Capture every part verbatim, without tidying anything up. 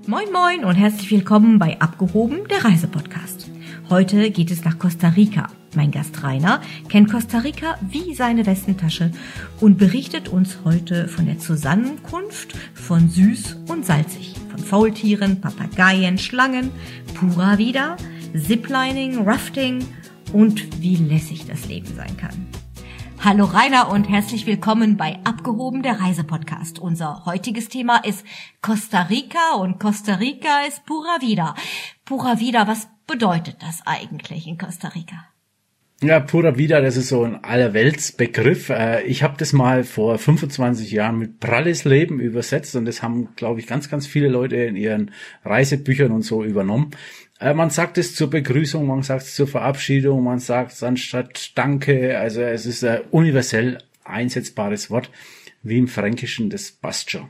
Moin Moin und herzlich willkommen bei Abgehoben, der Reisepodcast. Heute geht es nach Costa Rica. Mein Gast Rainer kennt Costa Rica wie seine Westentasche und berichtet uns heute von der Zusammenkunft von süß und salzig, von Faultieren, Papageien, Schlangen, Pura Vida, Ziplining, Rafting und wie lässig das Leben sein kann. Hallo Rainer und herzlich willkommen bei Abgehoben, der Reisepodcast. Unser heutiges Thema ist Costa Rica und Costa Rica ist Pura Vida. Pura Vida, was bedeutet das eigentlich in Costa Rica? Ja, Pura Vida, das ist so ein Allerweltsbegriff. Ich habe das mal vor fünfundzwanzig Jahren mit Pralles Leben übersetzt und das haben, glaube ich, ganz, ganz viele Leute in ihren Reisebüchern und so übernommen. Man sagt es zur Begrüßung, man sagt es zur Verabschiedung, man sagt es anstatt Danke. Also es ist ein universell einsetzbares Wort, wie im Fränkischen, das passt schon.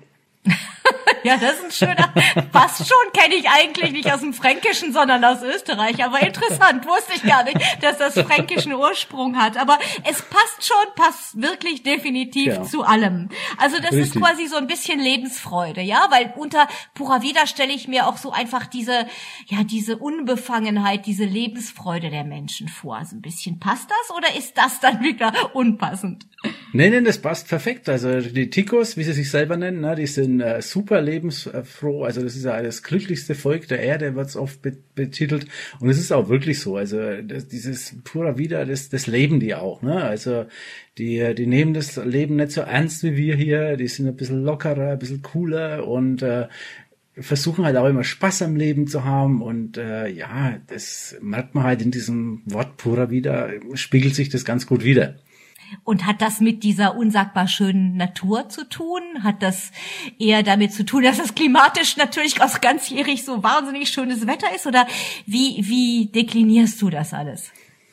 Ja, das ist ein schöner, passt schon, kenne ich eigentlich nicht aus dem Fränkischen, sondern aus Österreich. Aber interessant, wusste ich gar nicht, dass das fränkischen Ursprung hat. Aber es passt schon, passt wirklich definitiv ja. zu allem. Also das Richtig. Ist quasi so ein bisschen Lebensfreude, ja, weil unter Pura Vida stelle ich mir auch so einfach diese, ja, diese Unbefangenheit, diese Lebensfreude der Menschen vor. Also ein bisschen, passt das oder ist das dann wieder unpassend? Nee, nee, das passt perfekt. Also die Ticos, wie sie sich selber nennen, ne, die sind äh, super lebensfroh. Also das ist ja das glücklichste Volk der Erde, wird es oft be- betitelt. Und es ist auch wirklich so. Also das, dieses Pura Vida, das, das leben die auch. Ne? Also die, die nehmen das Leben nicht so ernst wie wir hier. Die sind ein bisschen lockerer, ein bisschen cooler und äh, versuchen halt auch immer Spaß am Leben zu haben. Und äh, ja, das merkt man halt in diesem Wort Pura Vida, spiegelt sich das ganz gut wider. Und hat das mit dieser unsagbar schönen Natur zu tun? Hat das eher damit zu tun, dass es klimatisch natürlich auch ganzjährig so wahnsinnig schönes Wetter ist? Oder wie, wie deklinierst du das alles?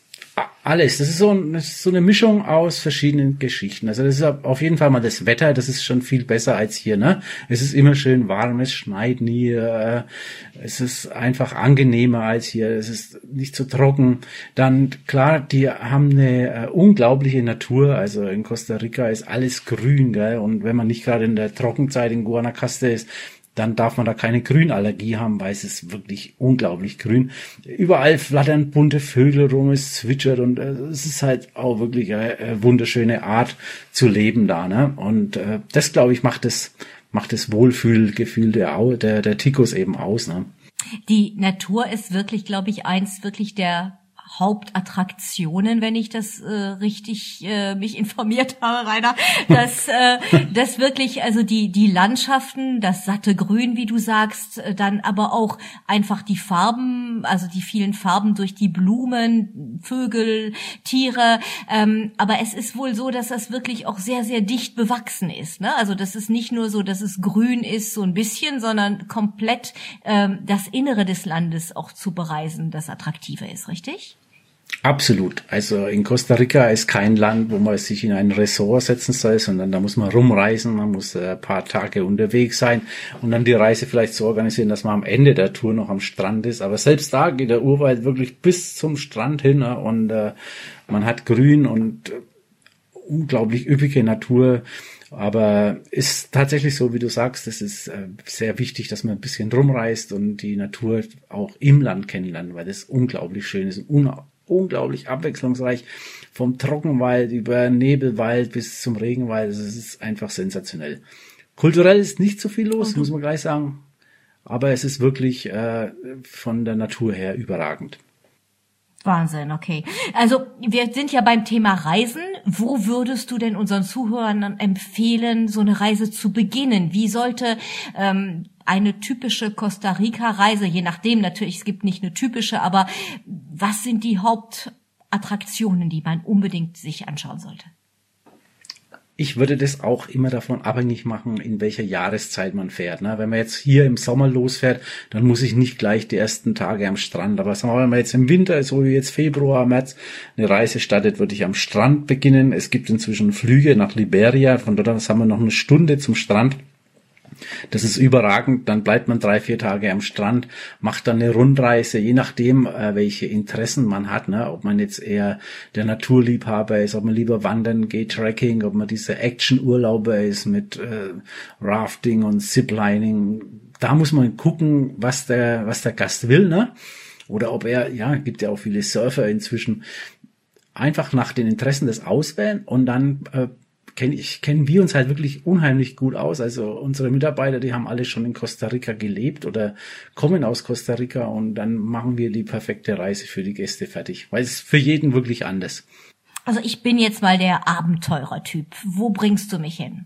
Alles. Das ist so, ein, das ist so eine Mischung aus verschiedenen Geschichten. Also das ist auf jeden Fall mal das Wetter. Das ist schon viel besser als hier, ne? Es ist immer schön warm, es schneit nie. Äh, es ist einfach angenehmer als hier. Es ist nicht so trocken. Dann, klar, die haben eine äh, unglaubliche Natur. Also in Costa Rica ist alles grün, gell? Und wenn man nicht gerade in der Trockenzeit in Guanacaste ist, dann darf man da keine Grünallergie haben, weil es ist wirklich unglaublich grün. Überall flattern bunte Vögel rum, es zwitschert und äh, es ist halt auch wirklich eine, eine wunderschöne Art zu leben da, ne? Und äh, das, glaube ich, macht das macht das Wohlfühlgefühl der Au- der der Ticos eben aus, ne? Die Natur ist wirklich, glaube ich, eins wirklich der Hauptattraktionen, wenn ich das äh, richtig äh, mich informiert habe, Rainer, dass äh, das wirklich, also die die Landschaften, das satte Grün, wie du sagst, äh, dann aber auch einfach die Farben, also die vielen Farben durch die Blumen, Vögel, Tiere, ähm, aber es ist wohl so, dass das wirklich auch sehr, sehr dicht bewachsen ist, ne? Also das ist nicht nur so, dass es grün ist, so ein bisschen, sondern komplett ähm, das Innere des Landes auch zu bereisen, das attraktive ist, richtig? Absolut. Also in Costa Rica ist kein Land, wo man sich in ein Resort setzen soll, sondern da muss man rumreisen, man muss ein paar Tage unterwegs sein und dann die Reise vielleicht so organisieren, dass man am Ende der Tour noch am Strand ist. Aber selbst da geht der Urwald wirklich bis zum Strand hin, ne? Und äh, man hat Grün und äh, unglaublich üppige Natur. Aber ist tatsächlich so, wie du sagst, es ist äh, sehr wichtig, dass man ein bisschen rumreist und die Natur auch im Land kennenlernt, weil das unglaublich schön ist und un- unglaublich abwechslungsreich, vom Trockenwald über Nebelwald bis zum Regenwald. Also es ist einfach sensationell. Kulturell ist nicht so viel los, okay. Muss man gleich sagen, aber es ist wirklich äh, von der Natur her überragend. Wahnsinn, okay. Also wir sind ja beim Thema Reisen. Wo würdest du denn unseren Zuhörern empfehlen, so eine Reise zu beginnen? Wie sollte ähm, eine typische Costa Rica-Reise, je nachdem natürlich, es gibt nicht eine typische, aber was sind die Hauptattraktionen, die man unbedingt sich anschauen sollte? Ich würde das auch immer davon abhängig machen, in welcher Jahreszeit man fährt. Ne? Wenn man jetzt hier im Sommer losfährt, dann muss ich nicht gleich die ersten Tage am Strand. Aber sagen wir mal, wenn man jetzt im Winter, so wie jetzt Februar, März, eine Reise startet, würde ich am Strand beginnen. Es gibt inzwischen Flüge nach Liberia. Von dort aus haben wir noch eine Stunde zum Strand. Das ist überragend. Dann bleibt man drei, vier Tage am Strand, macht dann eine Rundreise, je nachdem, äh, welche Interessen man hat, ne? Ob man jetzt eher der Naturliebhaber ist, ob man lieber wandern geht, Trekking, ob man dieser Action-Urlauber ist mit äh, Rafting und Ziplining, da muss man gucken, was der, was der Gast will, ne? Oder ob er, ja, gibt ja auch viele Surfer inzwischen, einfach nach den Interessen des auswählen und dann äh, kennen ich, kennen wir uns halt wirklich unheimlich gut aus. Also unsere Mitarbeiter, die haben alle schon in Costa Rica gelebt oder kommen aus Costa Rica und dann machen wir die perfekte Reise für die Gäste fertig, weil es ist für jeden wirklich anders. Also ich bin jetzt mal der Abenteurer-Typ. Wo bringst du mich hin?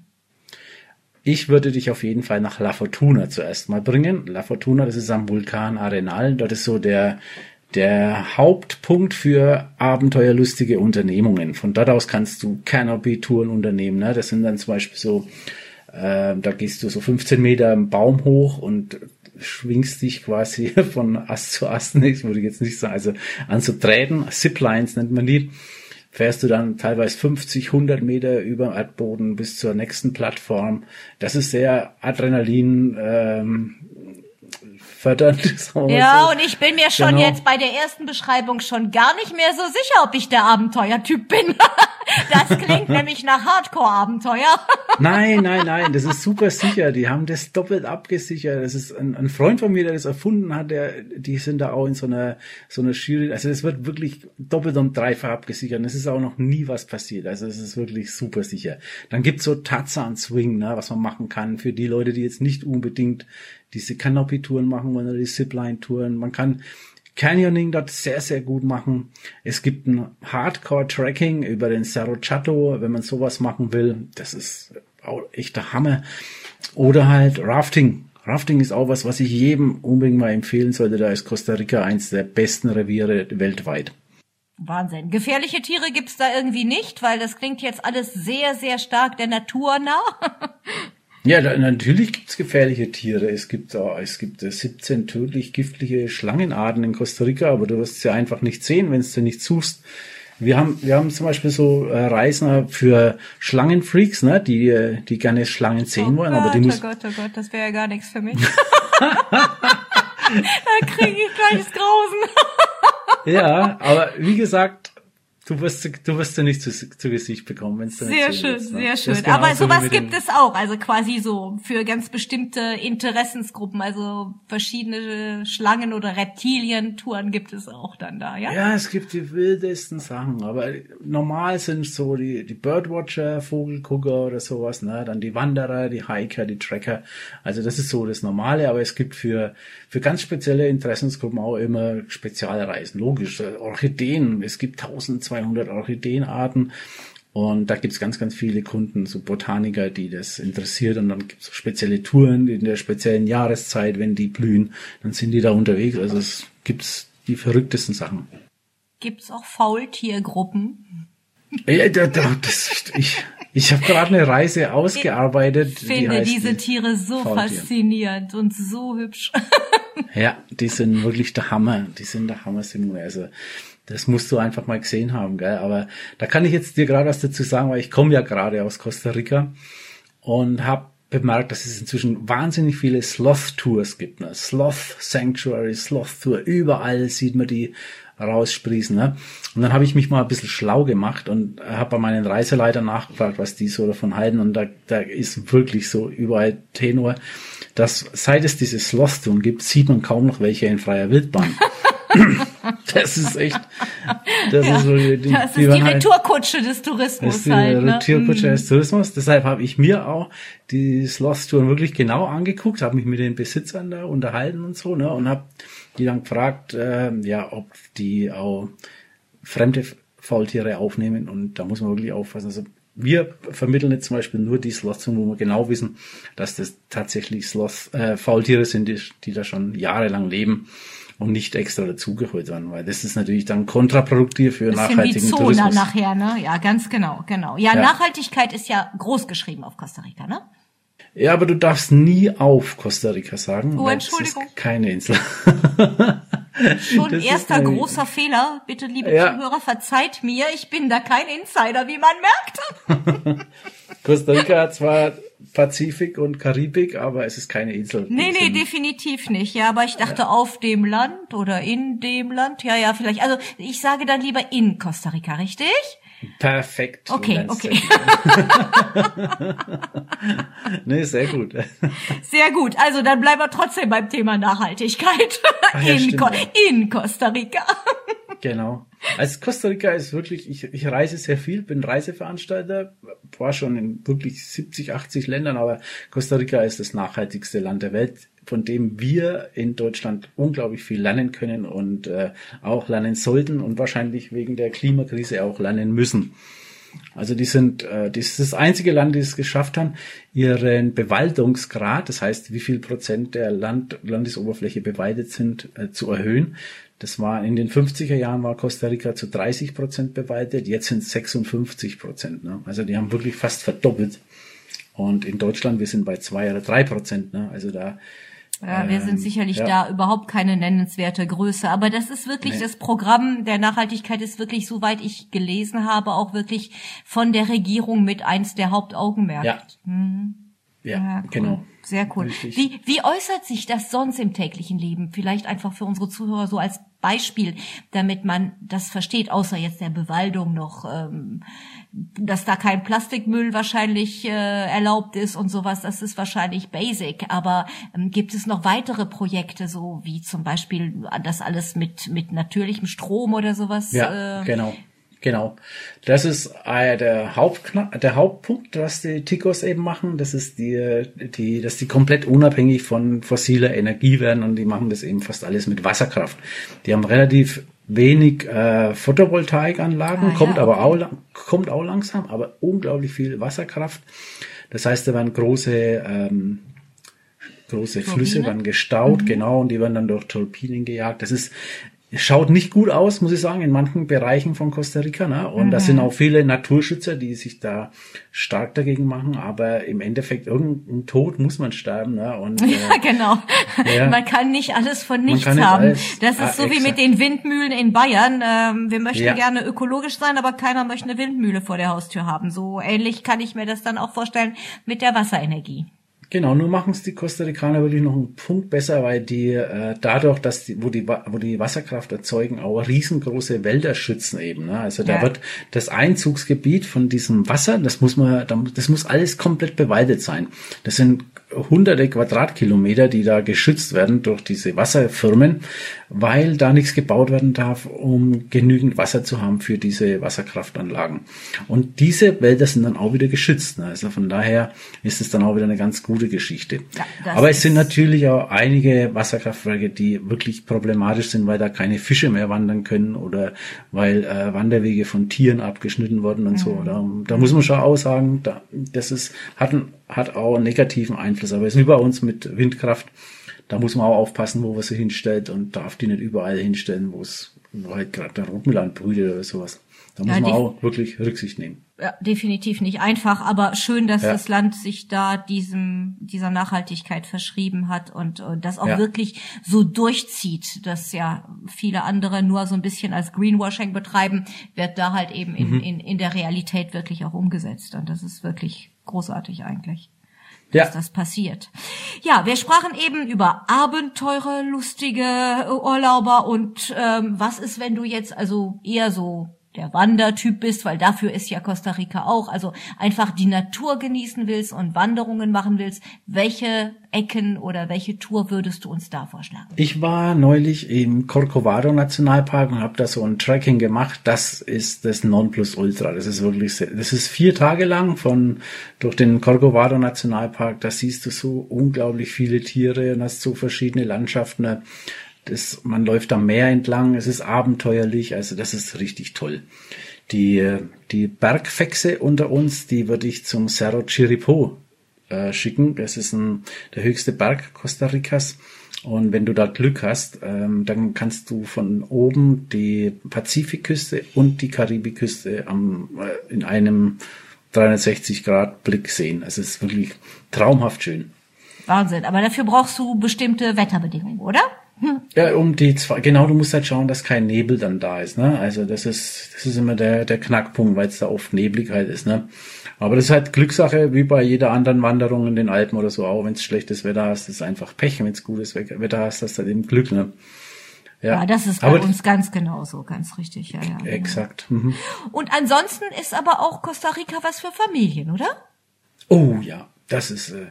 Ich würde dich auf jeden Fall nach La Fortuna zuerst mal bringen. La Fortuna, das ist am Vulkan Arenal. Dort ist so der, der Hauptpunkt für abenteuerlustige Unternehmungen. Von dort aus kannst du Canopy-Touren unternehmen. Ne? Das sind dann zum Beispiel so, äh, da gehst du so fünfzehn Meter im Baum hoch und schwingst dich quasi von Ast zu Ast. Ich würde jetzt nicht sagen, also an so Drähten, Ziplines nennt man die. Fährst du dann teilweise fünfzig, hundert Meter über Erdboden bis zur nächsten Plattform. Das ist sehr Adrenalin ähm, fördernd. Ja, so. Und ich bin mir schon genau. jetzt bei der ersten Beschreibung schon gar nicht mehr so sicher, ob ich der Abenteuertyp bin. Das klingt nämlich nach Hardcore-Abenteuer. Nein, nein, nein, das ist super sicher. Die haben das doppelt abgesichert. Das ist ein, ein Freund von mir, der das erfunden hat, der, die sind da auch in so einer, so einer Jury. Also es wird wirklich doppelt und dreifach abgesichert. Und es ist auch noch nie was passiert. Also es ist wirklich super sicher. Dann gibt's so Tarzan Swing, ne, was man machen kann für die Leute, die jetzt nicht unbedingt diese Canopy-Touren machen oder die Zipline-Touren. Man kann Canyoning dort sehr, sehr gut machen. Es gibt ein Hardcore-Tracking über den Cerro Chato, wenn man sowas machen will. Das ist auch echt der Hammer. Oder halt Rafting. Rafting ist auch was, was ich jedem unbedingt mal empfehlen sollte. Da ist Costa Rica eins der besten Reviere weltweit. Wahnsinn. Gefährliche Tiere gibt's da irgendwie nicht, weil das klingt jetzt alles sehr, sehr stark der Natur nah. Ja, da, natürlich gibt's gefährliche Tiere. Es gibt auch, es gibt siebzehn tödlich giftliche Schlangenarten in Costa Rica, aber du wirst sie einfach nicht sehen, wenn du nicht suchst. Wir haben, wir haben zum Beispiel so äh, Reisen für Schlangenfreaks, ne, die, die gerne Schlangen sehen oh wollen, Gott, aber die muss. Oh Gott, oh Gott, das wäre ja gar nichts für mich. Da kriege ich gleich das Grausen. Ja, aber wie gesagt, du wirst, du wirst ja nicht zu, zu Gesicht bekommen, wenn es dann sehr nicht schön, ist, ne? sehr schön. Genau Aber so sowas gibt es auch, also quasi so für ganz bestimmte Interessensgruppen, also verschiedene Schlangen- oder Reptilientouren gibt es auch dann da, ja? Ja, es gibt die wildesten Sachen, aber normal sind so die, die Birdwatcher, Vogelgucker oder sowas, ne, dann die Wanderer, die Hiker, die Trekker. Also das ist so das Normale, aber es gibt für, für ganz spezielle Interessensgruppen auch immer Spezialreisen. Logisch, Orchideen, es gibt zwölfhundert Orchideenarten. Und da gibt's ganz, ganz viele Kunden, so Botaniker, die das interessiert. Und dann gibt's spezielle Touren in der speziellen Jahreszeit, wenn die blühen, dann sind die da unterwegs. Also es gibt's die verrücktesten Sachen. Gibt's auch Faultiergruppen? Ja, da, da, das, ich ich habe gerade eine Reise ausgearbeitet. Ich finde die heißt diese die Tiere so Faultier. Faszinierend und so hübsch. Ja, die sind wirklich der Hammer. Die sind der Hammer, Simone. Also das musst du einfach mal gesehen haben, gell? Aber da kann ich jetzt dir gerade was dazu sagen, weil ich komme ja gerade aus Costa Rica und habe bemerkt, dass es inzwischen wahnsinnig viele Sloth-Tours gibt. Ne? Sloth Sanctuary, Sloth-Tour, überall sieht man die raussprießen. Ne? Und dann habe ich mich mal ein bisschen schlau gemacht und habe bei meinen Reiseleitern nachgefragt, was die so davon halten. Und da, da ist wirklich so überall Tenor, dass seit es diese Sloth-Touren gibt, sieht man kaum noch welche in freier Wildbahn. Das ist echt, das ja, ist so die, die, das ist die, die Retourkutsche des Tourismus. Das ist die halt, ne? Retourkutsche des Tourismus. Deshalb habe ich mir auch die Sloth-Touren wirklich genau angeguckt, habe mich mit den Besitzern da unterhalten und so, ne, und habe die dann gefragt, äh, ja, ob die auch fremde Faultiere aufnehmen. Und da muss man wirklich aufpassen. Also wir vermitteln jetzt zum Beispiel nur die Sloth-Touren, wo wir genau wissen, dass das tatsächlich Sloth, äh, Faultiere sind, die, die da schon jahrelang leben und nicht extra dazugeholt werden, weil das ist natürlich dann kontraproduktiv für nachhaltigen Zona Tourismus. Nachher, ne? Ja, ganz genau, genau. Ja, Ja. Nachhaltigkeit ist ja groß geschrieben auf Costa Rica, ne? Ja, aber du darfst nie auf Costa Rica sagen. Oh, weil Entschuldigung. Das ist keine Insel. Schon Das erster ist eine- großer Fehler. Bitte, liebe Ja. Zuhörer, verzeiht mir, ich bin da kein Insider, wie man merkt. Costa Rica hat zwar Pazifik und Karibik, aber es ist keine Insel. Nee, nee, Insel. definitiv nicht. Ja, aber ich dachte auf dem Land oder in dem Land. Ja, ja, vielleicht. Also ich sage dann lieber in Costa Rica, richtig? Perfekt. Okay, okay. Nee, sehr gut. Sehr gut. Also dann bleiben wir trotzdem beim Thema Nachhaltigkeit Ach ja, in, stimmt, Co- ja. in Costa Rica. Genau. Also Costa Rica ist wirklich, ich, ich reise sehr viel, bin Reiseveranstalter, war schon in wirklich siebzig, achtzig Ländern, aber Costa Rica ist das nachhaltigste Land der Welt, von dem wir in Deutschland unglaublich viel lernen können und äh, auch lernen sollten und wahrscheinlich wegen der Klimakrise auch lernen müssen. Also die sind, äh, das ist das einzige Land, die es geschafft haben, ihren Bewaldungsgrad, das heißt, wie viel Prozent der Land, Landesoberfläche bewaldet sind, äh, zu erhöhen. Das war in den fünfziger Jahren war Costa Rica zu dreißig Prozent bewaldet, jetzt sind es sechsundfünfzig Prozent. Ne? Also die haben wirklich fast verdoppelt. Und in Deutschland, wir sind bei zwei oder drei Prozent. Ne? Also da Ja, wir sind sicherlich ja. da überhaupt keine nennenswerte Größe. Aber das ist wirklich, Nee. das Programm der Nachhaltigkeit ist wirklich, soweit ich gelesen habe, auch wirklich von der Regierung mit eins der Hauptaugenmerke. Ja. Mhm. Ja, Ja, cool. genau. Sehr cool. Richtig. Wie, wie äußert sich das sonst im täglichen Leben? Vielleicht einfach für unsere Zuhörer so als Beispiel, damit man das versteht, außer jetzt der Bewaldung noch, ähm, dass da kein Plastikmüll wahrscheinlich äh, erlaubt ist und sowas, das ist wahrscheinlich basic. Aber ähm, gibt es noch weitere Projekte, so wie zum Beispiel das alles mit mit natürlichem Strom oder sowas? Ja, äh, genau. Genau. Das ist äh, der Hauptkna der Hauptpunkt, was die Ticos eben machen. Das ist die, die, dass die komplett unabhängig von fossiler Energie werden und die machen das eben fast alles mit Wasserkraft. Die haben relativ wenig äh, Photovoltaikanlagen, Ah, kommt ja, aber okay. auch lang- kommt auch langsam, aber unglaublich viel Wasserkraft. Das heißt, da werden große ähm, große Turbine? Flüsse werden gestaut, genau, und die werden dann durch Turbinen gejagt. Das ist schaut nicht gut aus, muss ich sagen, in manchen Bereichen von Costa Rica, ne? Und Mhm. da sind auch viele Naturschützer, die sich da stark dagegen machen, aber im Endeffekt irgendein Tod muss man sterben, ne? Und äh, Ja, genau. Ja. Man kann nicht alles von nichts kann nicht haben. alles- Das ist Ah, so wie exakt. mit den Windmühlen in Bayern. Ähm, wir möchten Ja. gerne ökologisch sein, aber keiner möchte eine Windmühle vor der Haustür haben. So ähnlich kann ich mir das dann auch vorstellen mit der Wasserenergie. Genau, nur machen es die Costa Ricaner wirklich noch einen Punkt besser, weil die äh, dadurch, dass die, wo die Wa- wo die Wasserkraft erzeugen, auch riesengroße Wälder schützen eben. Ne? Also da Ja. wird das Einzugsgebiet von diesem Wasser, das muss man, da- das muss alles komplett bewaldet sein. Das sind hunderte Quadratkilometer, die da geschützt werden durch diese Wasserfirmen, weil da nichts gebaut werden darf, um genügend Wasser zu haben für diese Wasserkraftanlagen. Und diese Wälder sind dann auch wieder geschützt. Ne? Also von daher ist es dann auch wieder eine ganz gute Geschichte. Ja, das Aber es sind ist- natürlich auch einige Wasserkraftwerke, die wirklich problematisch sind, weil da keine Fische mehr wandern können oder weil äh, Wanderwege von Tieren abgeschnitten wurden und so. Da, da muss man schon auch sagen, da, das ist, hat, ein, hat auch einen negativen Einfluss. Aber es ist wie bei uns mit Windkraft. Da muss man auch aufpassen, wo man sie hinstellt und darf die nicht überall hinstellen, wo es wo halt gerade der Rotmüll brütet oder sowas. Da muss Ja, man die- auch wirklich Rücksicht nehmen. Ja, definitiv nicht einfach, aber schön, dass Ja. das Land sich da diesem dieser Nachhaltigkeit verschrieben hat und, und das auch Ja. wirklich so durchzieht, dass ja viele andere nur so ein bisschen als Greenwashing betreiben, wird da halt eben in, Mhm. in, in der Realität wirklich auch umgesetzt. Und das ist wirklich großartig eigentlich, Ja. dass das passiert. Ja, wir sprachen eben über Abenteurer, lustige Urlauber und ähm, was ist, wenn du jetzt also eher so der Wandertyp bist, weil dafür ist ja Costa Rica auch, also einfach die Natur genießen willst und Wanderungen machen willst, welche Ecken oder welche Tour würdest du uns da vorschlagen? Ich war neulich im Corcovado Nationalpark und habe da so ein Trekking gemacht. Das ist das Nonplusultra. Das ist wirklich sehr, das ist vier Tage lang von durch den Corcovado Nationalpark. Da siehst du so unglaublich viele Tiere und hast so verschiedene Landschaften. Das, man läuft am Meer entlang. Es ist abenteuerlich. Also das ist richtig toll. Die die Bergfechse unter uns, die würde ich zum Cerro Chirripó äh, schicken. Das ist ein, der höchste Berg Costa Ricas. Und wenn du da Glück hast, ähm, dann kannst du von oben die Pazifikküste und die Karibikküste am, äh, in einem dreihundertsechzig Grad Blick sehen. Also es ist wirklich traumhaft schön. Wahnsinn, aber dafür brauchst du bestimmte Wetterbedingungen, oder? Hm. Ja, um die zwei, genau, du musst halt schauen, dass kein Nebel dann da ist, ne? Also das ist, das ist immer der, der Knackpunkt, weil es da oft neblig halt ist, ne? Aber das ist halt Glückssache, wie bei jeder anderen Wanderung in den Alpen oder so auch. Wenn es schlechtes Wetter hast, ist es einfach Pech. Wenn es gutes Wetter hast, hast du halt eben Glück, ne? Ja, das ist bei aber uns ganz genauso, ganz richtig. Ja, ja, exakt. Genau. Mhm. Und ansonsten ist aber auch Costa Rica was für Familien, oder? Oh ja, das ist äh,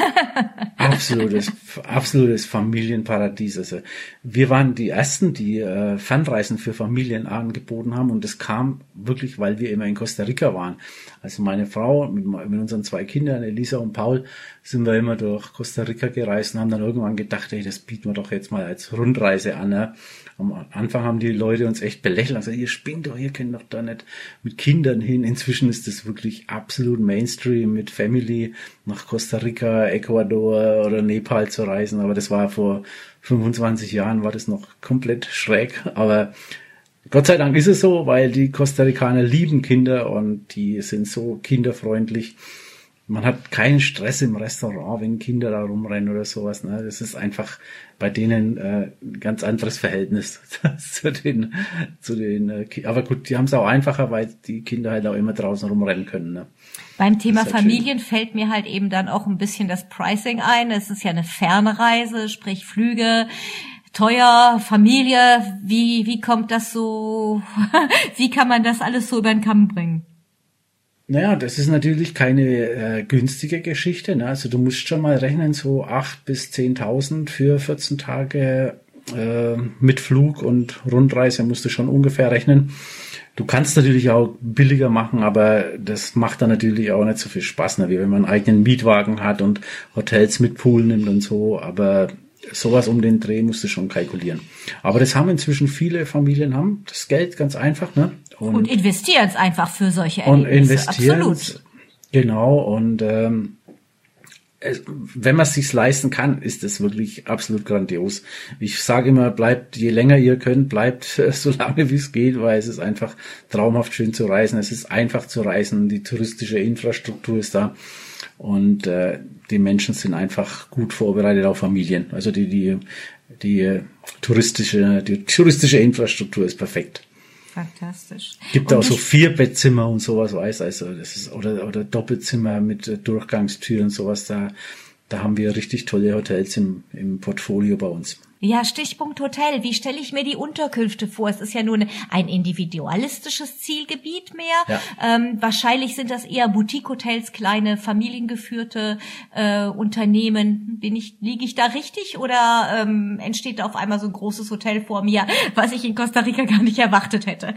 absolutes, absolutes Familienparadies. Also wir waren die Ersten, die äh, Fernreisen für Familien angeboten haben, und das kam wirklich, weil wir immer in Costa Rica waren. Also meine Frau mit, mit unseren zwei Kindern, Elisa und Paul, sind wir immer durch Costa Rica gereist und haben dann irgendwann gedacht, hey, das bieten wir doch jetzt mal als Rundreise an. Ne? Am Anfang haben die Leute uns echt belächelt. Also ihr spinnt doch, ihr könnt doch da nicht mit Kindern hin. Inzwischen ist das wirklich absolut Mainstream, mit Family nach Costa Rica, Ecuador oder Nepal zu reisen. Aber das war vor fünfundzwanzig Jahren, war das noch komplett schräg. Aber Gott sei Dank ist es so, weil die Costa Ricaner lieben Kinder und die sind so kinderfreundlich. Man hat keinen Stress im Restaurant, wenn Kinder da rumrennen oder sowas. Ne? Das ist einfach bei denen äh, ein ganz anderes Verhältnis zu den, zu den. Äh, aber gut, die haben es auch einfacher, weil die Kinder halt auch immer draußen rumrennen können. Ne? Beim Thema halt Familien schön. Fällt mir halt eben dann auch ein bisschen das Pricing ein. Es ist ja eine Fernreise, sprich Flüge. Teuer, Familie, wie wie kommt das so, wie kann man das alles so über den Kamm bringen? Naja, das ist natürlich keine äh, günstige Geschichte. Ne? Also du musst schon mal rechnen, so acht bis zehntausend für vierzehn Tage äh, mit Flug und Rundreise musst du schon ungefähr rechnen. Du kannst natürlich auch billiger machen, aber das macht dann natürlich auch nicht so viel Spaß, ne? Wie wenn man einen eigenen Mietwagen hat und Hotels mit Pool nimmt und so, aber sowas um den Dreh musst du schon kalkulieren. Aber das haben inzwischen viele Familien, haben das Geld ganz einfach, ne? Und, und investieren es einfach für solche Erlebnisse. Und investieren es, genau. Und ähm, es, wenn man es sich leisten kann, ist es wirklich absolut grandios. Ich sage immer, bleibt, je länger ihr könnt, bleibt äh, so lange wie es geht, weil es ist einfach traumhaft schön zu reisen. Es ist einfach zu reisen. Die touristische Infrastruktur ist da. Und äh, die Menschen sind einfach gut vorbereitet auf Familien. Also die die die touristische die touristische Infrastruktur ist perfekt. Fantastisch. Gibt und auch so vier Bettzimmer und sowas, weiß also das ist oder oder Doppelzimmer mit Durchgangstür und sowas. Da da haben wir richtig tolle Hotels im im Portfolio bei uns. Ja, Stichpunkt Hotel. Wie stelle ich mir die Unterkünfte vor? Es ist ja nur ein individualistisches Zielgebiet mehr. Ja. Ähm, wahrscheinlich sind das eher Boutique-Hotels, kleine familiengeführte äh, Unternehmen. Bin ich, liege ich da richtig oder ähm, entsteht da auf einmal so ein großes Hotel vor mir, was ich in Costa Rica gar nicht erwartet hätte?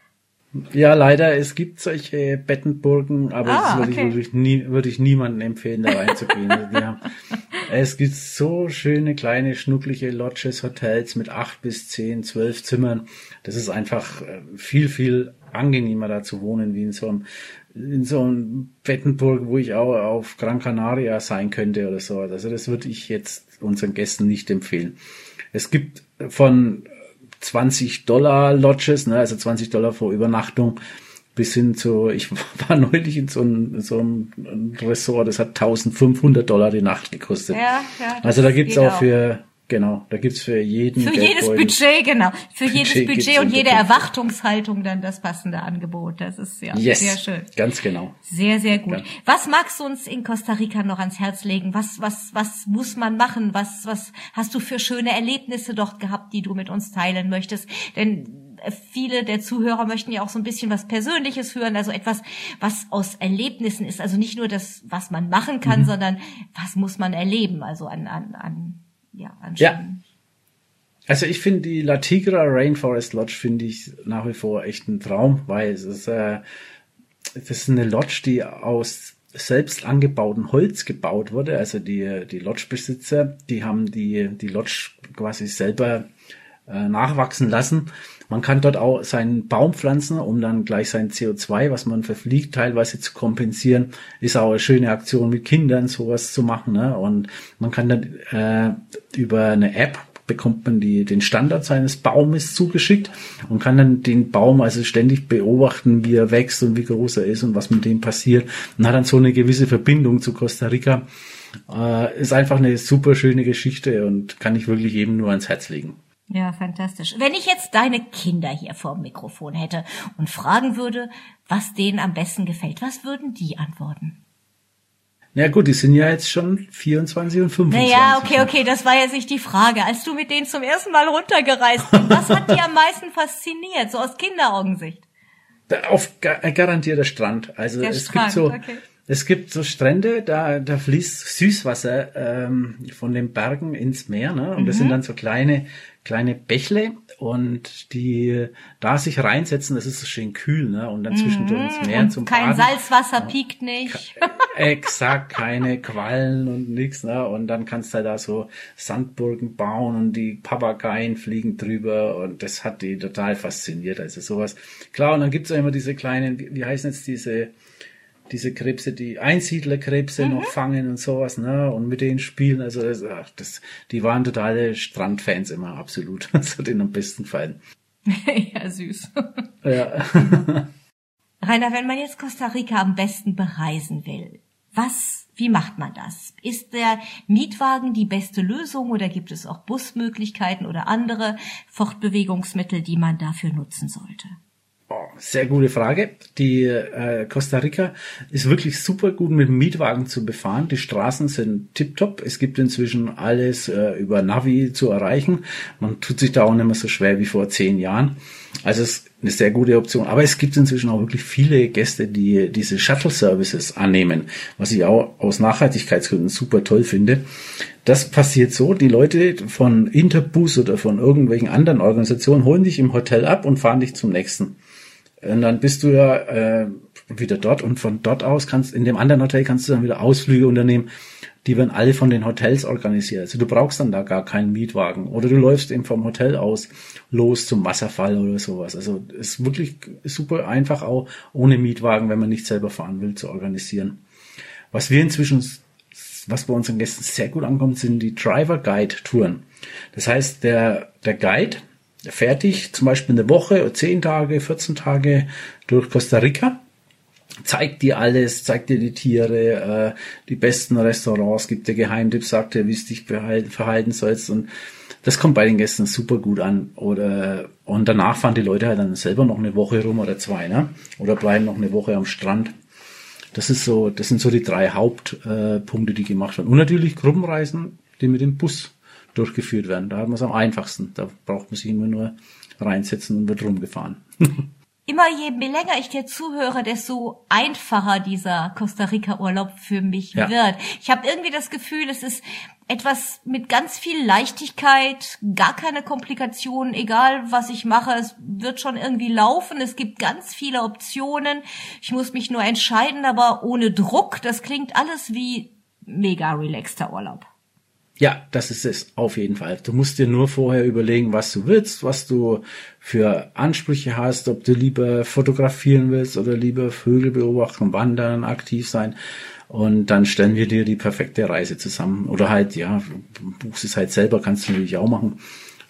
Ja, leider, es gibt solche Bettenburgen, aber ah, das würde, okay. ich, würde, ich nie, würde ich niemandem empfehlen, da reinzugehen. Also haben, es gibt so schöne, kleine, schnucklige Lodges, Hotels mit acht bis zehn, zwölf Zimmern. Das ist einfach viel, viel angenehmer da zu wohnen, wie in so einem, in so einem Bettenburg, wo ich auch auf Gran Canaria sein könnte oder so. Also das würde ich jetzt unseren Gästen nicht empfehlen. Es gibt von zwanzig Dollar Lodges, ne, also zwanzig Dollar pro Übernachtung, bis hin zu, ich war neulich in so einem, so einem Resort, das hat eintausendfünfhundert Dollar die Nacht gekostet. Ja, ja, also da gibt's auch für, genau, da gibt's für jeden Für jedes Budget, genau. Für jedes Budget und jede Erwartungshaltung dann das passende Angebot. Das ist ja yes, sehr schön. Ganz genau. Sehr, sehr gut. Ja. Was magst du uns in Costa Rica noch ans Herz legen? Was, was, was muss man machen? Was, was hast du für schöne Erlebnisse dort gehabt, die du mit uns teilen möchtest? Denn viele der Zuhörer möchten ja auch so ein bisschen was Persönliches hören, also etwas, was aus Erlebnissen ist. Also nicht nur das, was man machen kann, mhm. sondern was muss man erleben? Also an, an, an Ja, ja. Also ich finde die La Tigra Rainforest Lodge finde ich nach wie vor echt ein Traum, weil es ist, äh, das ist eine Lodge, die aus selbst angebautem Holz gebaut wurde. Also die die Lodgebesitzer, die haben die die Lodge quasi selber äh, nachwachsen lassen. Man kann dort auch seinen Baum pflanzen, um dann gleich sein C O zwei, was man verfliegt, teilweise zu kompensieren. Ist auch eine schöne Aktion mit Kindern, sowas zu machen. Ne? Und man kann dann äh, über eine App bekommt man die den Standard seines Baumes zugeschickt und kann dann den Baum also ständig beobachten, wie er wächst und wie groß er ist und was mit dem passiert. Und hat dann so eine gewisse Verbindung zu Costa Rica. Äh, ist einfach eine super schöne Geschichte und kann ich wirklich jedem nur ans Herz legen. Ja, fantastisch. Wenn ich jetzt deine Kinder hier vor dem Mikrofon hätte und fragen würde, was denen am besten gefällt, was würden die antworten? Ja gut, die sind ja jetzt schon vierundzwanzig und fünfundzwanzig. Naja, okay, okay, das war jetzt nicht die Frage. Als du mit denen zum ersten Mal runtergereist bist, was hat dir am meisten fasziniert, so aus Kinderaugensicht? Auf ein garantierter Strand. Also Der es Strand, gibt so, okay. es gibt so Strände, da da fließt Süßwasser ähm, von den Bergen ins Meer, ne? Und mhm. das sind dann so kleine kleine Bächle und die da sich reinsetzen, das ist so schön kühl, ne? Und dann mhm. zwischendurch ins Meer und zum kein Baden. Salzwasser piekt nicht. Exakt, keine Quallen und nix, ne? Und dann kannst du da so Sandburgen bauen und die Papageien fliegen drüber und das hat die total fasziniert. Also sowas. Klar, und dann gibt's auch immer diese kleinen, wie, wie heißen jetzt diese diese Krebse, die Einsiedlerkrebse mhm. noch fangen und sowas, ne, und mit denen spielen, also das, ach, das, die waren totale Strandfans immer, absolut. Das hat ihnen am besten gefallen. Ja, süß. Ja. Rainer, wenn man jetzt Costa Rica am besten bereisen will, was, wie macht man das? Ist der Mietwagen die beste Lösung oder gibt es auch Busmöglichkeiten oder andere Fortbewegungsmittel, die man dafür nutzen sollte? Oh, sehr gute Frage. Die äh, Costa Rica ist wirklich super gut mit dem Mietwagen zu befahren. Die Straßen sind tipptopp. Es gibt inzwischen alles äh, über Navi zu erreichen. Man tut sich da auch nicht mehr so schwer wie vor zehn Jahren. Also es ist eine sehr gute Option. Aber es gibt inzwischen auch wirklich viele Gäste, die diese Shuttle-Services annehmen, was ich auch aus Nachhaltigkeitsgründen super toll finde. Das passiert so, die Leute von Interbus oder von irgendwelchen anderen Organisationen holen dich im Hotel ab und fahren dich zum nächsten. Und dann bist du ja äh, wieder dort und von dort aus kannst, in dem anderen Hotel kannst du dann wieder Ausflüge unternehmen. Die werden alle von den Hotels organisiert. Also du brauchst dann da gar keinen Mietwagen. Oder du läufst eben vom Hotel aus los zum Wasserfall oder sowas. Also ist wirklich super einfach auch ohne Mietwagen, wenn man nicht selber fahren will, zu organisieren. Was wir inzwischen, was bei unseren Gästen sehr gut ankommt, sind die Driver-Guide-Touren. Das heißt, der, der Guide fertig, zum Beispiel eine Woche, zehn Tage, vierzehn Tage durch Costa Rica, zeigt dir alles, zeigt dir die Tiere, äh, die besten Restaurants, gibt dir Geheimtipps, sagt dir, wie es dich behalten, verhalten sollst und das kommt bei den Gästen super gut an. Oder und danach fahren die Leute halt dann selber noch eine Woche rum oder zwei, ne? Oder bleiben noch eine Woche am Strand. Das ist so, das sind so die drei Hauptpunkte, äh, die gemacht werden. Und natürlich Gruppenreisen, die mit dem Bus durchgeführt werden. Da hat man es am einfachsten. Da braucht man sich immer nur reinsetzen und wird rumgefahren. Immer je länger ich dir zuhöre, desto einfacher dieser Costa Rica Urlaub für mich ja. wird. Ich habe irgendwie das Gefühl, es ist etwas mit ganz viel Leichtigkeit, gar keine Komplikationen, egal was ich mache, es wird schon irgendwie laufen. Es gibt ganz viele Optionen. Ich muss mich nur entscheiden, aber ohne Druck. Das klingt alles wie mega relaxter Urlaub. Ja, das ist es auf jeden Fall. Du musst dir nur vorher überlegen, was du willst, was du für Ansprüche hast, ob du lieber fotografieren willst oder lieber Vögel beobachten, wandern, aktiv sein. Und dann stellen wir dir die perfekte Reise zusammen. Oder halt, ja, buchst es halt selber, kannst du natürlich auch machen.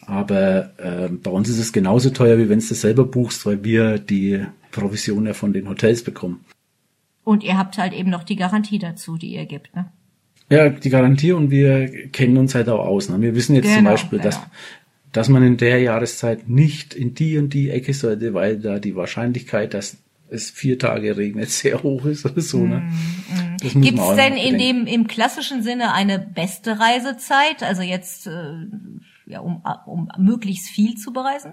Aber äh, bei uns ist es genauso teuer, wie wenn du es selber buchst, weil wir die Provision ja von den Hotels bekommen. Und ihr habt halt eben noch die Garantie dazu, die ihr gebt, ne? Ja, die Garantie und wir kennen uns halt auch aus. Ne? Wir wissen jetzt genau, zum Beispiel, genau. dass dass man in der Jahreszeit nicht in die und die Ecke sollte, weil da die Wahrscheinlichkeit, dass es vier Tage regnet, sehr hoch ist oder so. Ne? Mm, mm. Gibt es denn in dem im klassischen Sinne eine beste Reisezeit? Also jetzt äh, ja, um, um möglichst viel zu bereisen?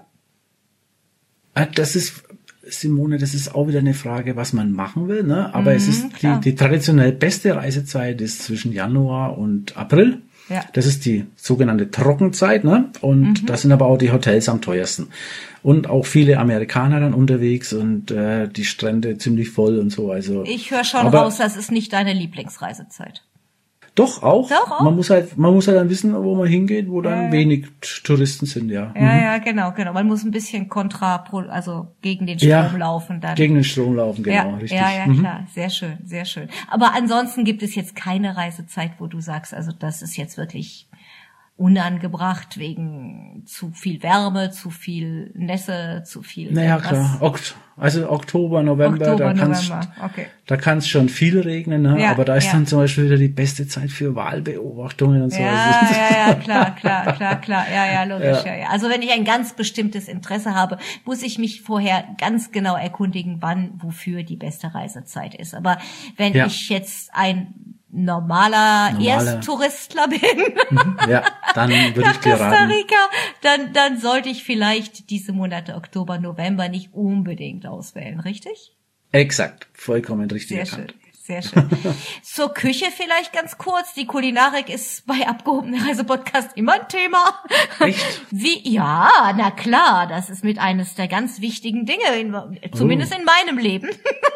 Das ist Simone, das ist auch wieder eine Frage, was man machen will, ne? Aber mhm, es ist die, die traditionell beste Reisezeit ist zwischen Januar und April. Ja. Das ist die sogenannte Trockenzeit, ne? Und mhm. da sind aber auch die Hotels am teuersten. Und auch viele Amerikaner dann unterwegs und äh, die Strände ziemlich voll und so. Also ich höre schon aber, raus, das ist nicht deine Lieblingsreisezeit. Doch auch. Doch auch. Man muss halt, man muss halt dann wissen, wo man hingeht, wo dann ja, wenig Touristen sind, ja. Ja, mhm. ja, genau, genau. Man muss ein bisschen kontra, also gegen den Strom ja, laufen dann. Gegen den Strom laufen, genau, ja, richtig. Ja, ja, mhm. klar. Sehr schön, sehr schön. Aber ansonsten gibt es jetzt keine Reisezeit, wo du sagst, also das ist jetzt wirklich unangebracht wegen zu viel Wärme, zu viel Nässe, zu viel. Naja, klar. Okt- also Oktober, November, Oktober, da kann's, okay. da kann's schon viel regnen, ne? Ja, aber da ist ja. dann zum Beispiel wieder die beste Zeit für Wahlbeobachtungen und so. Ja, also, ja, ja, klar, klar, klar, klar. Ja, ja, logisch, ja. ja, ja. Also wenn ich ein ganz bestimmtes Interesse habe, muss ich mich vorher ganz genau erkundigen, wann, wofür die beste Reisezeit ist. Aber wenn ja. ich jetzt ein normaler Normale. Ersttouristler bin, Ja, dann würde nach ich dir Costa raten. Rica, dann, dann sollte ich vielleicht diese Monate Oktober, November nicht unbedingt auswählen, richtig? Exakt, vollkommen richtig Sehr erkannt. schön. Sehr schön. Zur Küche vielleicht ganz kurz. Die Kulinarik ist bei abgehobener Reisepodcast immer ein Thema. Echt? Wie? Ja, na klar. Das ist mit eines der ganz wichtigen Dinge, in, zumindest Oh. in meinem Leben.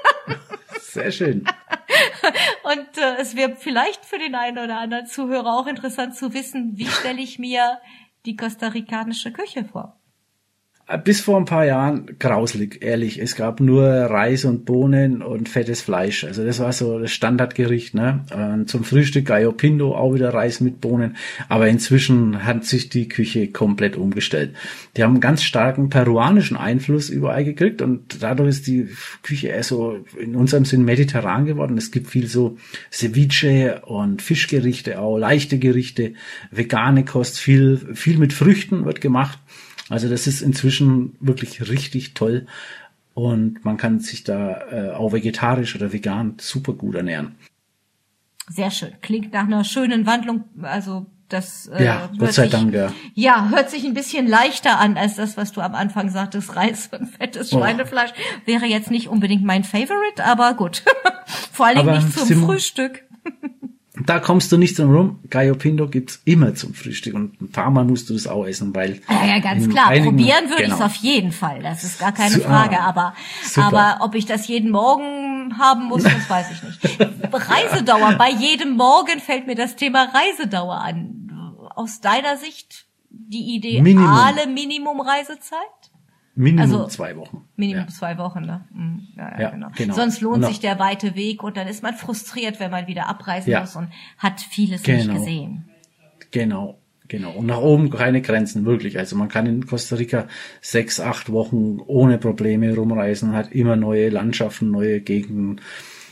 Sehr schön. Und äh, es wäre vielleicht für den einen oder anderen Zuhörer auch interessant zu wissen, wie stelle ich mir die kostarikanische Küche vor? Bis vor ein paar Jahren grauselig, ehrlich. Es gab nur Reis und Bohnen und fettes Fleisch. Also das war so das Standardgericht, ne? Und zum Frühstück Gallo Pinto, auch wieder Reis mit Bohnen. Aber inzwischen hat sich die Küche komplett umgestellt. Die haben einen ganz starken peruanischen Einfluss überall gekriegt und dadurch ist die Küche eher so in unserem Sinn mediterran geworden. Es gibt viel so Ceviche und Fischgerichte auch, leichte Gerichte, vegane Kost, viel, viel mit Früchten wird gemacht. Also das ist inzwischen wirklich richtig toll und man kann sich da äh, auch vegetarisch oder vegan super gut ernähren. Sehr schön. Klingt nach einer schönen Wandlung. Also das äh, Ja, hört Gott sei sich, Dank, ja. Ja, hört sich ein bisschen leichter an als das, was du am Anfang sagtest. Reis und fettes Oh. Schweinefleisch wäre jetzt nicht unbedingt mein Favorite, aber gut. Vor allen Dingen Aber nicht zum Sim- Frühstück. Da kommst du nicht drum rum. Gallo Pinto gibt's immer zum Frühstück und ein paar Mal musst du das auch essen, weil Ja, ja, ganz in klar. einigen- Probieren würde ich es genau. auf jeden Fall. Das ist gar keine Su- Frage. ah, Aber, super. aber ob ich das jeden Morgen haben muss, das weiß ich nicht. Reisedauer. Bei jedem Morgen fällt mir das Thema Reisedauer an. Aus deiner Sicht die ideale Minimum-Reisezeit? Minimum also- zwei Wochen. Minimum Ja. zwei Wochen, ne? Mhm. Ja, ja, Ja, genau. genau. Sonst lohnt Und sich auch- der weite Weg und dann ist man frustriert, wenn man wieder abreisen Ja. muss und hat vieles nicht Genau. gesehen. Genau, genau. Und nach oben keine Grenzen, wirklich. Also man kann in Costa Rica sechs, acht Wochen ohne Probleme rumreisen, hat immer neue Landschaften, neue Gegenden,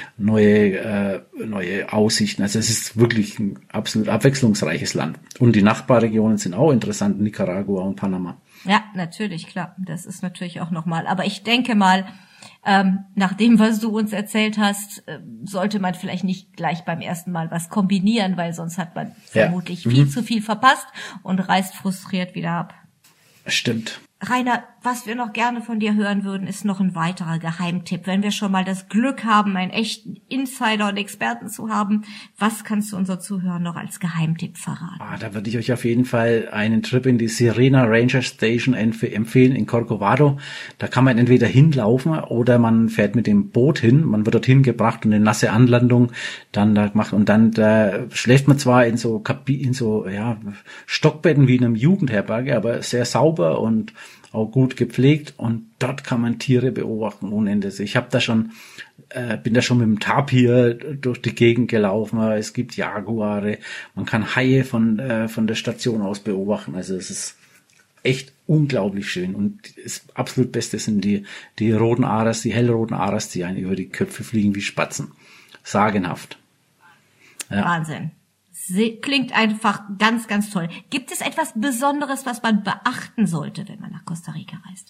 neue, äh, neue Aussichten. Also es ist wirklich ein absolut abwechslungsreiches Land. Und die Nachbarregionen sind auch interessant, Nicaragua und Panama. Ja, natürlich, klar. Das ist natürlich auch nochmal. Aber ich denke mal, ähm, nach dem, was du uns erzählt hast, äh, sollte man vielleicht nicht gleich beim ersten Mal was kombinieren, weil sonst hat man Ja. vermutlich Mhm. viel zu viel verpasst und reist frustriert wieder ab. Stimmt. Rainer, was wir noch gerne von dir hören würden, ist noch ein weiterer Geheimtipp. Wenn wir schon mal das Glück haben, einen echten Insider und Experten zu haben, was kannst du unseren Zuhörern noch als Geheimtipp verraten? Ah, da würde ich euch auf jeden Fall einen Trip in die Sirena Ranger Station empf- empfehlen in Corcovado. Da kann man entweder hinlaufen oder man fährt mit dem Boot hin. Man wird dorthin gebracht und eine nasse Anlandung dann da gemacht und dann da schläft man zwar in so Kabi- in so ja Stockbetten wie in einem Jugendherberge, aber sehr sauber und auch gut gepflegt und dort kann man Tiere beobachten ohne Ende. Ich habe da schon, äh, bin da schon mit dem Tapir durch die Gegend gelaufen. Es gibt Jaguare, man kann Haie von äh, von der Station aus beobachten. Also es ist echt unglaublich schön und das absolut Beste sind die die roten Aras, die hellroten Aras, die einen über die Köpfe fliegen wie Spatzen. Sagenhaft. Ja. Wahnsinn. Se- Klingt einfach ganz, ganz toll. Gibt es etwas Besonderes, was man beachten sollte, wenn man nach Costa Rica reist?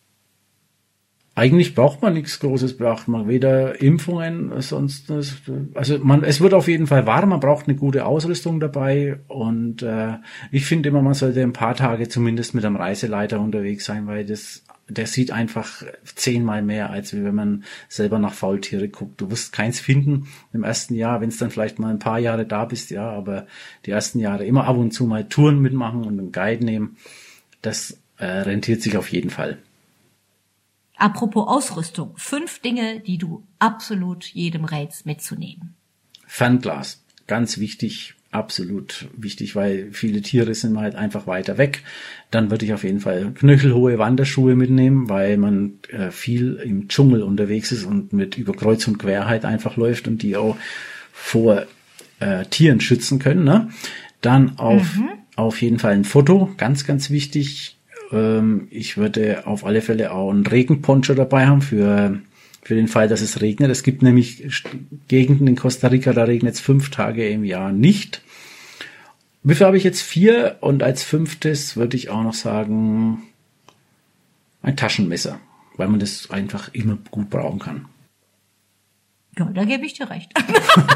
Eigentlich braucht man nichts Großes beachten, man weder Impfungen, sonst, also man, es wird auf jeden Fall warm, man braucht eine gute Ausrüstung dabei und äh, ich finde immer, man sollte ein paar Tage zumindest mit einem Reiseleiter unterwegs sein, weil das, der sieht einfach zehnmal mehr, als wenn man selber nach Faultiere guckt. Du wirst keins finden im ersten Jahr, wenn es dann vielleicht mal ein paar Jahre da bist, ja, aber die ersten Jahre immer ab und zu mal Touren mitmachen und einen Guide nehmen, das äh, rentiert sich auf jeden Fall. Apropos Ausrüstung. Fünf Dinge, die du absolut jedem rätst mitzunehmen. Fernglas, ganz wichtig, absolut wichtig, weil viele Tiere sind halt einfach weiter weg. Dann würde ich auf jeden Fall knöchelhohe Wanderschuhe mitnehmen, weil man äh, viel im Dschungel unterwegs ist und mit über Kreuz und Quer halt einfach läuft und die auch vor äh, Tieren schützen können. Ne? Dann auf, mhm. auf jeden Fall ein Foto, ganz, ganz wichtig. Ähm, ich würde auf alle Fälle auch einen Regenponcho dabei haben für für den Fall, dass es regnet. Es gibt nämlich Gegenden in Costa Rica, da regnet es fünf Tage im Jahr nicht. Wie viel habe ich jetzt? Vier. Und als fünftes würde ich auch noch sagen, ein Taschenmesser, weil man das einfach immer gut brauchen kann. Ja, da gebe ich dir recht.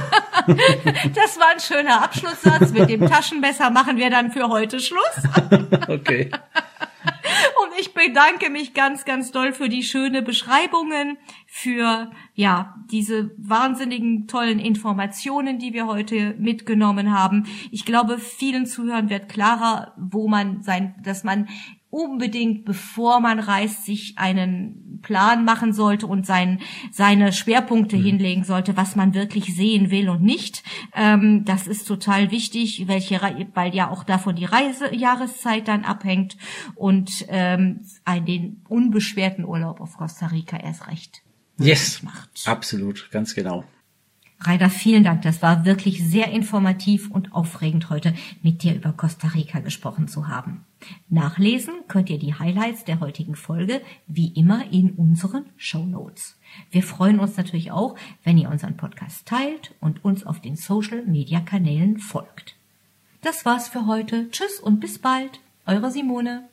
Das war ein schöner Abschlusssatz. Mit dem Taschenmesser machen wir dann für heute Schluss. Okay. Und ich bedanke mich ganz, ganz doll für die schönen Beschreibungen, für, ja, diese wahnsinnigen tollen Informationen, die wir heute mitgenommen haben. Ich glaube, vielen Zuhörern wird klarer, wo man sein, dass man unbedingt, bevor man reist, sich einen Plan machen sollte und sein, seine Schwerpunkte mhm. hinlegen sollte, was man wirklich sehen will und nicht. Ähm, das ist total wichtig, welche, weil ja auch davon die Reisejahreszeit dann abhängt und ähm, einen den unbeschwerten Urlaub auf Costa Rica erst recht yes, macht. Absolut, ganz genau. Rainer, vielen Dank. Das war wirklich sehr informativ und aufregend, heute mit dir über Costa Rica gesprochen zu haben. Nachlesen könnt ihr die Highlights der heutigen Folge wie immer in unseren Shownotes. Wir freuen uns natürlich auch, wenn ihr unseren Podcast teilt und uns auf den Social-Media-Kanälen folgt. Das war's für heute. Tschüss und bis bald. Eure Simone.